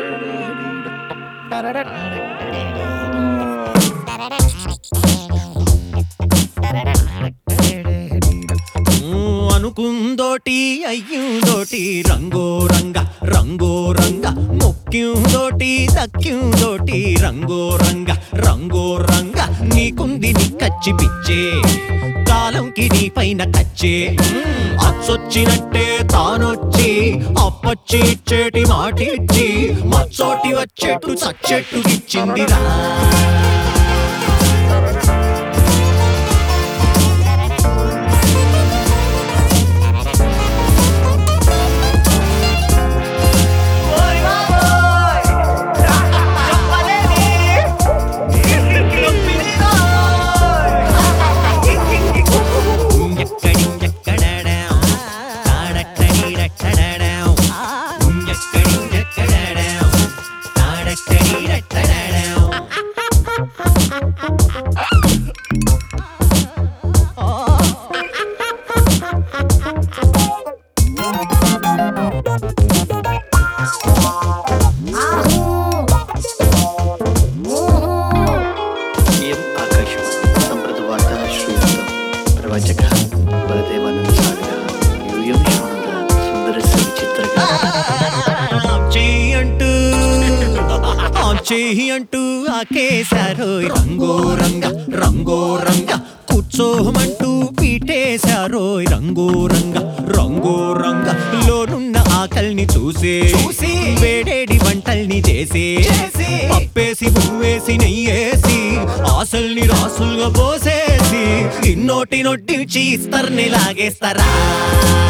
అనుకుందోటి అయ్యుందోటి రంగో రంగ ముక్కిందోటి దక్కిందోటి రంగో రంగ నీకుంది నీ కచ్చి పిచ్చే కాలంకి నీ పైన కచ్చే అచ్చొచ్చినట్టే తానొచ్చి అప్పచ్చి ఇచ్చేటి మాటిచ్చి మచ్చోటి వచ్చేట్టు చచ్చెట్టు ఇచ్చిందిరా చేయి అంటూ ఆకేశారో రంగో రంగ కూర్చోమంటూ పీటేశారో రంగో రంగ లోనున్న ఆకల్ని చూసి వేడేడి వంటల్ని చేసి పప్పేసి పువ్వేసి నెయ్యేసి ఆశల్ని రాసులుగా పోసేసి ఇన్నోటి నొట్టి చీస్తర్ని లాగేస్తారా